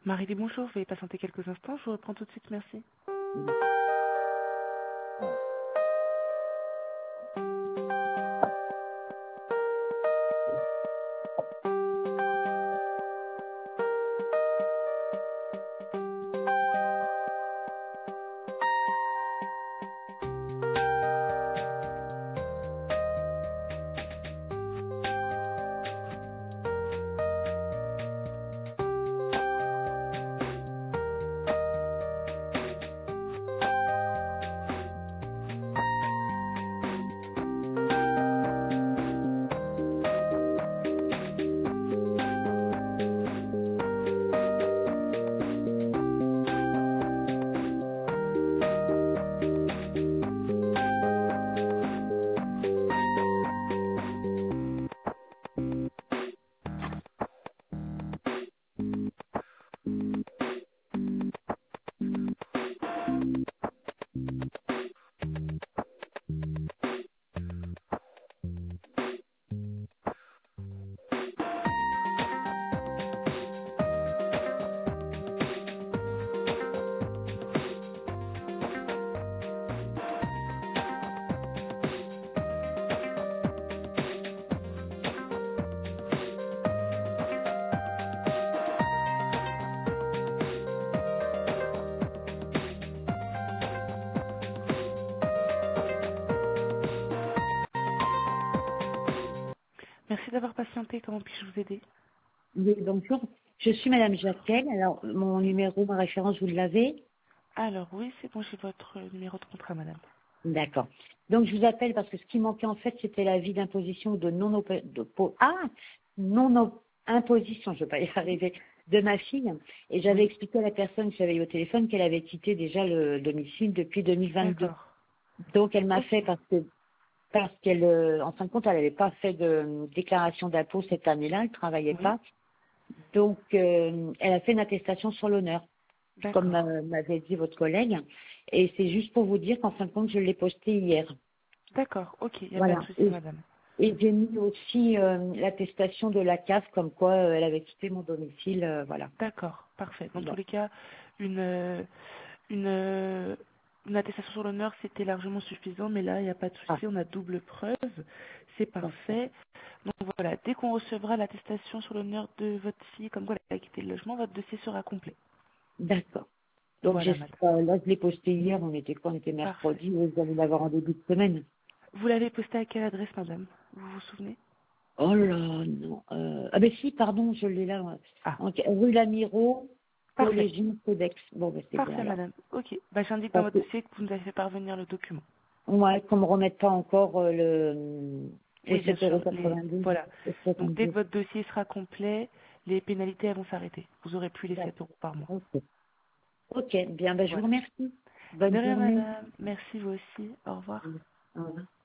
Marie, bonjour, veuillez patienter quelques instants, je vous reprends tout de suite, merci. Merci d'avoir patienté, comment puis-je vous aider? Oui, bonjour. Je suis Madame Jacquel. Alors, mon numéro, ma référence, vous l'avez? Alors oui, c'est bon, j'ai votre numéro de contrat, madame. D'accord. Donc, je vous appelle parce que ce qui manquait, en fait, c'était l'avis d'imposition ou de non-imposition, je ne vais pas y arriver, de ma fille. Et j'avais Oui, expliqué à la personne que j'avais eu au téléphone qu'elle avait quitté déjà le domicile depuis 2022. d'accord. Donc, elle m'a Ok, fait parce qu'elle, en fin de compte, elle n'avait pas fait de déclaration d'impôt cette année-là, elle ne travaillait oui, pas. Donc, elle a fait une attestation sur l'honneur, comme d'accord. m'avait dit votre collègue. Et c'est juste pour vous dire qu'en fin de compte, je l'ai posté hier. D'accord, ok, il n'y a pas de Voilà. souci, Et, madame. et j'ai mis aussi l'attestation de la CAF, comme quoi elle avait quitté mon domicile. Voilà. D'accord, parfait. Dans tous Bon. les cas, une, euh, une, euh, une attestation sur l'honneur, c'était largement suffisant, mais là, il n'y a pas de Ah, souci, on a double preuve, c'est d'accord. parfait. Donc voilà, dès qu'on recevra l'attestation sur l'honneur de votre fille, comme quoi elle a quitté le logement, votre dossier sera complet. D'accord. Donc, Voilà, madame. là, je l'ai posté hier. On était quoi? On était Parfait. mercredi. Vous allez l'avoir en début de semaine. Vous l'avez posté à quelle adresse, madame? Vous vous souvenez? Oh là, non. Ah ben si, pardon, je l'ai là. Ah, Rue Lamiro, parfait. Collégien, Codex. Bon, ben c'est bon Parfait, alors. madame. Ok. Bah, j'indique dans Parce votre que, dossier que vous nous avez fait parvenir le document. ouais, qu'on me remette pas encore les Oui, bien 7,92 sûr. €. Voilà. Et Donc, dès que 72. votre dossier sera complet, les pénalités elles vont s'arrêter. Vous aurez plus les 7 D'accord. euros par mois. Ok. Ok, bien, ben, je vous Voilà. remercie. De Bonne rien, journée. madame. Merci, vous aussi. Au revoir. Au revoir.